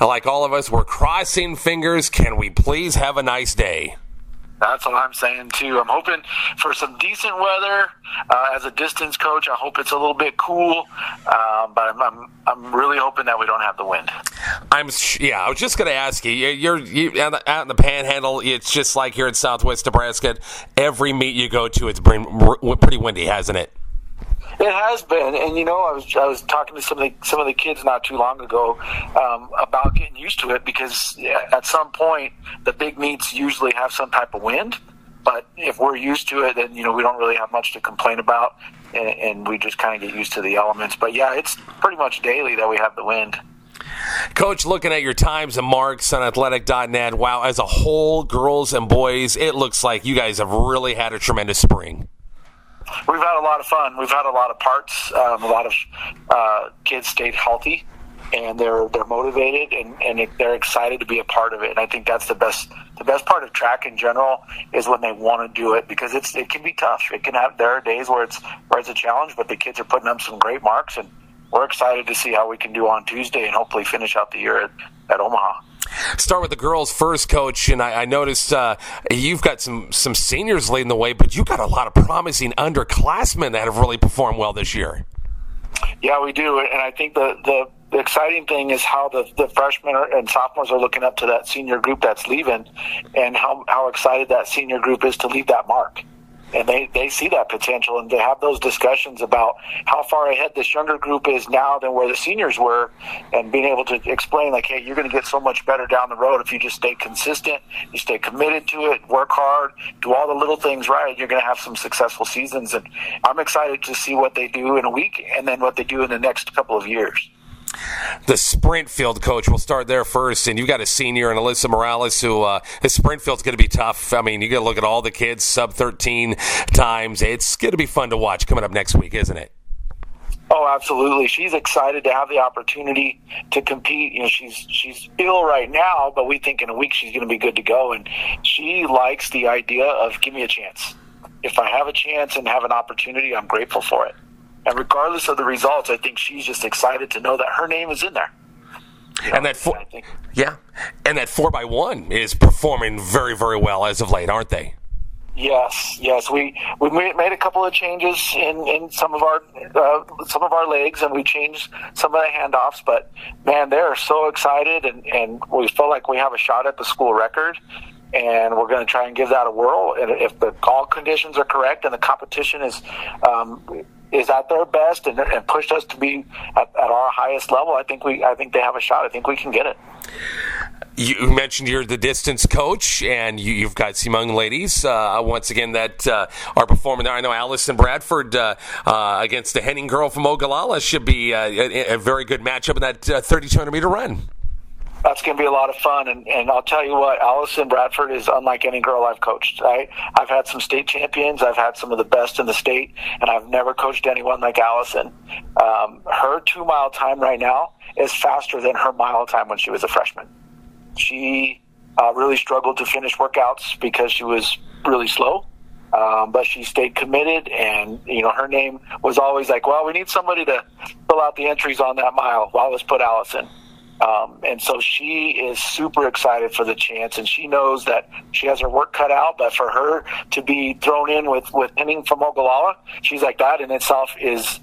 like all of us, we're crossing fingers. Can we please have a nice day? That's what I'm saying, too. I'm hoping for some decent weather. As a distance coach, I hope it's a little bit cool, but I'm really hoping that we don't have the wind. I was just going to ask you. You're out in the Panhandle. It's just like here in Southwest Nebraska. Every meet you go to, it's pretty windy, hasn't it? It has been, and I was talking to some of the kids not too long ago about getting used to it, because at some point the big meets usually have some type of wind. But if we're used to it, then we don't really have much to complain about, and we just kind of get used to the elements. But yeah, it's pretty much daily that we have the wind. Coach, looking at your times and marks on athletic.net, wow, as a whole, girls and boys, it looks like you guys have really had a tremendous spring. We've had a lot of fun. We've had a lot of parts. A lot of kids stayed healthy, and they're motivated, and they're excited to be a part of it. And I think that's the best part of track in general is when they want to do it, because it can be tough. There are days where it's a challenge, but the kids are putting up some great marks, and we're excited to see how we can do on Tuesday and hopefully finish out the year at Omaha. Start with the girls first, Coach, and I noticed you've got some seniors leading the way, but you've got a lot of promising underclassmen that have really performed well this year. Yeah, we do, and I think the exciting thing is how the freshmen and sophomores are looking up to that senior group that's leaving, and how excited that senior group is to leave that mark. And they see that potential, and they have those discussions about how far ahead this younger group is now than where the seniors were, and being able to explain, like, hey, you're going to get so much better down the road if you just stay consistent, you stay committed to it, work hard, do all the little things right, you're going to have some successful seasons. And I'm excited to see what they do in a week and then what they do in the next couple of years. The sprint field, Coach, we'll start there first. And you've got a senior in Alyssa Morales who the sprint field's going to be tough. I mean, you got to look at all the kids, sub-13 times. It's going to be fun to watch coming up next week, isn't it? Oh, absolutely. She's excited to have the opportunity to compete. She's ill right now, but we think in a week she's going to be good to go. And she likes the idea of, give me a chance. If I have a chance and have an opportunity, I'm grateful for it. And regardless of the results, I think she's just excited to know that her name is in there. And that 4x1 is performing very, very well as of late, aren't they? Yes. We made a couple of changes in some of our legs, and we changed some of the handoffs. But man, they're so excited, and we feel like we have a shot at the school record. And we're going to try and give that a whirl. And if the all conditions are correct and the competition is at their best and pushed us to be at our highest level, I think they have a shot. I think we can get it. You mentioned you're the distance coach, and you've got some young ladies once again that are performing there. I know Allison Bradford against the Henning girl from Ogallala should be a very good matchup in that 3,200-meter run. That's going to be a lot of fun, and I'll tell you what, Allison Bradford is unlike any girl I've coached. I've had some state champions, I've had some of the best in the state, and I've never coached anyone like Allison. Her 2-mile time right now is faster than her mile time when she was a freshman. She really struggled to finish workouts because she was really slow, but she stayed committed, and her name was always like, well, we need somebody to fill out the entries on that mile. Well, let's put Allison. And so she is super excited for the chance, and she knows that she has her work cut out, but for her to be thrown in with Henning from Ogallala, she's like, that in itself is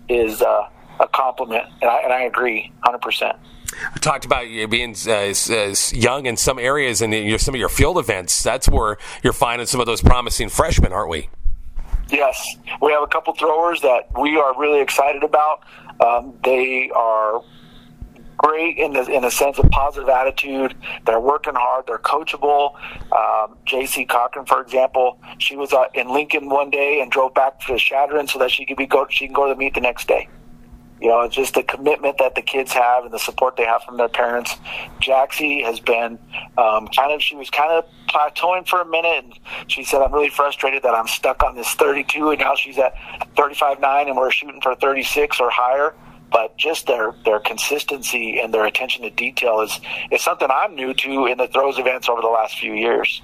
a compliment, and I agree 100%. We talked about you being young in some areas and some of your field events. That's where you're finding some of those promising freshmen, aren't we? Yes. We have a couple throwers that we are really excited about. They are great in the sense of positive attitude. They're working hard. They're coachable. J.C. Cochran, for example, she was in Lincoln one day and drove back to Shadron so that she can go to the meet the next day. It's just the commitment that the kids have and the support they have from their parents. Jaxie has been she was kind of plateauing for a minute, and she said, I'm really frustrated that I'm stuck on this 32, and now she's at 35.9, and we're shooting for 36 or higher. But just their consistency and their attention to detail is something I'm new to in the throws events over the last few years.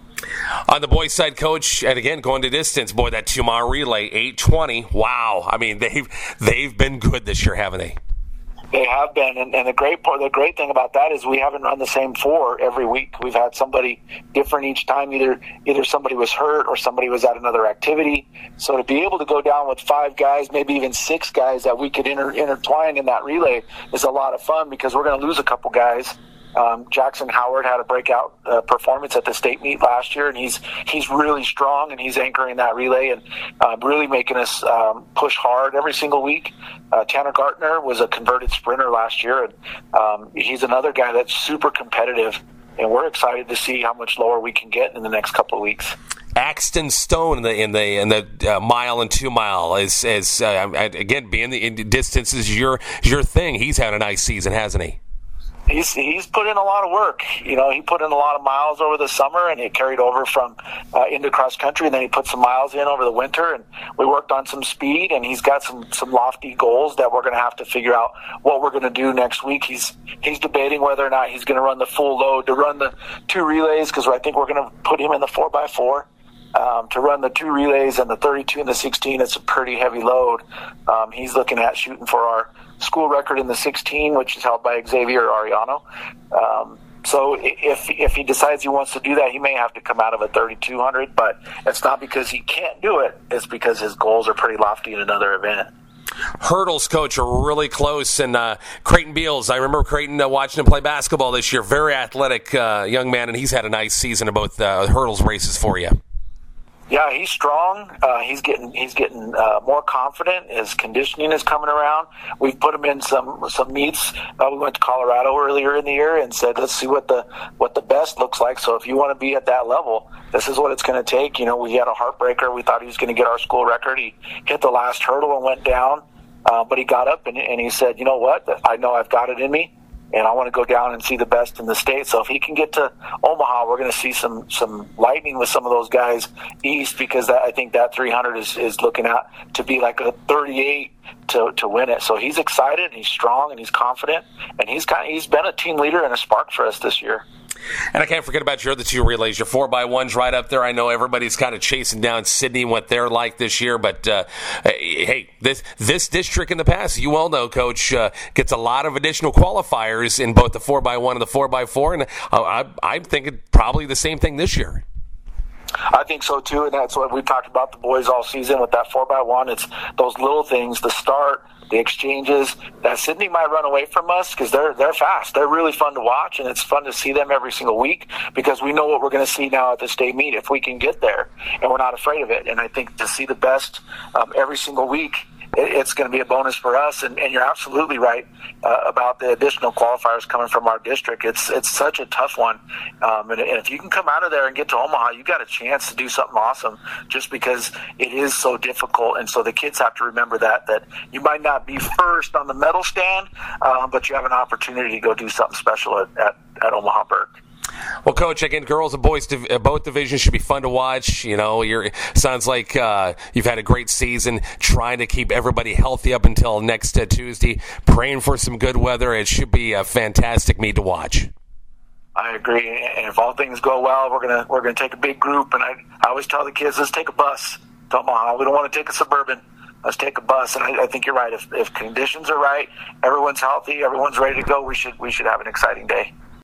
On the boys' side, Coach, and again, going to distance, boy, that 2-mile relay, 8:20. Wow. I mean, they've been good this year, haven't they? They have been, and the great thing about that is we haven't run the same 4 every week. We've had somebody different each time. Either somebody was hurt or somebody was at another activity. So to be able to go down with 5 guys, maybe even 6 guys that we could intertwine in that relay is a lot of fun, because we're going to lose a couple guys. Jackson Howard had a breakout performance at the state meet last year, and he's really strong, and he's anchoring that relay and really making us push hard every single week. Tanner Gartner was a converted sprinter last year, and he's another guy that's super competitive, and we're excited to see how much lower we can get in the next couple of weeks. Axton Stone in the mile and 2 mile is again, being the distance is your thing. He's had a nice season, hasn't he? He's put in a lot of work. He put in a lot of miles over the summer, and it carried over from into cross country, and then he put some miles in over the winter, and we worked on some speed, and he's got some lofty goals that we're going to have to figure out what we're going to do next week. He's debating whether or not he's going to run the full load to run the 2 relays, because I think we're going to put him in the 4x4. To run the 2 relays and the 32 and the 16, it's a pretty heavy load. He's looking at shooting for our school record in the 16, which is held by Xavier Ariano. So if he decides he wants to do that, he may have to come out of a 3,200, but it's not because he can't do it. It's because his goals are pretty lofty in another event. Hurdles, coach, are really close, and Creighton Beals, I remember Creighton watching him play basketball this year. Very athletic young man, and he's had a nice season of both hurdles races for you. Yeah, he's strong. He's getting more confident. His conditioning is coming around. We've put him in some meets. We went to Colorado earlier in the year and said, let's see what the best looks like. So if you want to be at that level, this is what it's going to take. We had a heartbreaker. We thought he was going to get our school record. He hit the last hurdle and went down, but he got up and he said, you know what? I know I've got it in me, and I want to go down and see the best in the state. So if he can get to Omaha, we're going to see some lightning with some of those guys east, because I think that 300 is looking out to be like a 38 to win it. So he's excited, and he's strong, and he's confident, and he's been a team leader and a spark for us this year. And I can't forget about your other 2 relays. Your 4x1's right up there. I know everybody's kind of chasing down Sydney and what they're like this year, but hey, this district in the past, you well know, Coach, gets a lot of additional qualifiers in both the 4x1 and the 4x4, and I'm thinking probably the same thing this year. I think so too, and that's what we've talked about the boys all season with that 4x1. It's those little things, the start, the exchanges. That Sydney might run away from us because they're fast. They're really fun to watch, and it's fun to see them every single week, because we know what we're going to see now at the state meet if we can get there, and we're not afraid of it. And I think to see the best every single week, it's going to be a bonus for us. And you're absolutely right about the additional qualifiers coming from our district. It's such a tough one. And if you can come out of there and get to Omaha, you got a chance to do something awesome, just because it is so difficult. And so the kids have to remember that you might not be first on the medal stand, but you have an opportunity to go do something special at Omaha Burke. Well, Coach, again, girls and boys, both divisions should be fun to watch. Sounds like you've had a great season, trying to keep everybody healthy up until next Tuesday, praying for some good weather. It should be a fantastic meet to watch. I agree, and if all things go well, we're gonna take a big group, and I always tell the kids, let's take a bus to Omaha. We don't want to take a Suburban. Let's take a bus, and I think you're right. If conditions are right, everyone's healthy, everyone's ready to go, we should have an exciting day.